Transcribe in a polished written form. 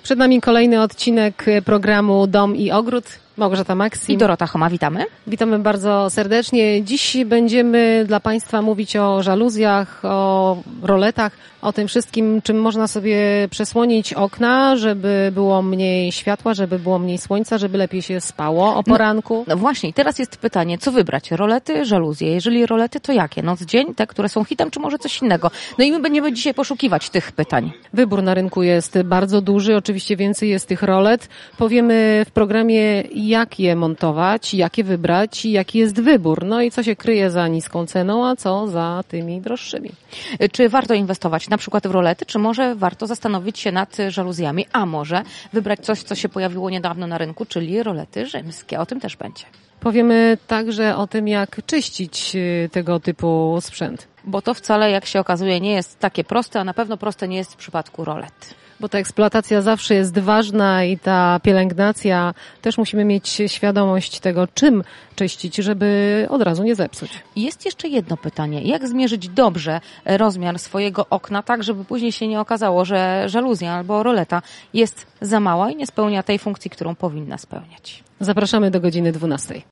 Przed nami kolejny odcinek programu Dom i Ogród. Małgorzata Maksim i Dorota Choma, witamy. Witamy bardzo serdecznie. Dziś będziemy dla Państwa mówić o żaluzjach, o roletach, o tym wszystkim, czym można sobie przesłonić okna, żeby było mniej światła, żeby było mniej słońca, żeby lepiej się spało o poranku. No właśnie, i teraz jest pytanie, co wybrać? Rolety, żaluzje? Jeżeli rolety, to jakie? Noc, dzień, te, które są hitem, czy może coś innego? No i my będziemy dzisiaj poszukiwać tych pytań. Wybór na rynku jest bardzo duży, oczywiście więcej jest tych rolet. Powiemy w programie, jak je montować, jak je wybrać, jaki jest wybór, no i co się kryje za niską ceną, a co za tymi droższymi. Czy warto inwestować na przykład w rolety, czy może warto zastanowić się nad żaluzjami, a może wybrać coś, co się pojawiło niedawno na rynku, czyli rolety rzymskie. O tym też będzie. Powiemy także o tym, jak czyścić tego typu sprzęt. Bo to wcale, jak się okazuje, nie jest takie proste, a na pewno proste nie jest w przypadku rolet. Bo ta eksploatacja zawsze jest ważna i ta pielęgnacja, też musimy mieć świadomość tego, czym czyścić, żeby od razu nie zepsuć. Jest jeszcze jedno pytanie. Jak zmierzyć dobrze rozmiar swojego okna, tak żeby później się nie okazało, że żaluzja albo roleta jest za mała i nie spełnia tej funkcji, którą powinna spełniać? Zapraszamy do godziny 12.